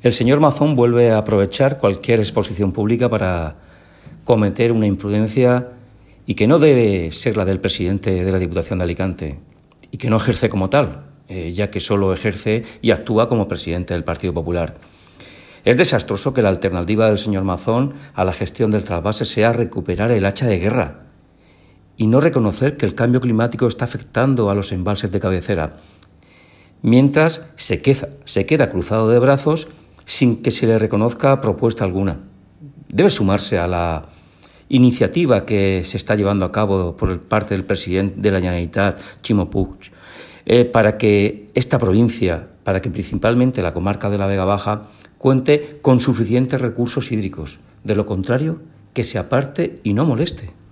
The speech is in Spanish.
El señor Mazón vuelve a aprovechar cualquier exposición pública para cometer una imprudencia y que no debe ser la del presidente de la Diputación de Alicante y que no ejerce como tal, ya que solo ejerce y actúa como presidente del Partido Popular. Es desastroso que la alternativa del señor Mazón a la gestión del trasvase sea recuperar el hacha de guerra y no reconocer que el cambio climático está afectando a los embalses de cabecera, mientras se queda cruzado de brazos sin que se le reconozca propuesta alguna. Debe sumarse a la iniciativa que se está llevando a cabo por parte del presidente de la Generalitat, Ximo Puig, para que esta provincia, para que principalmente la comarca de la Vega Baja, cuente con suficientes recursos hídricos. De lo contrario, que se aparte y no moleste.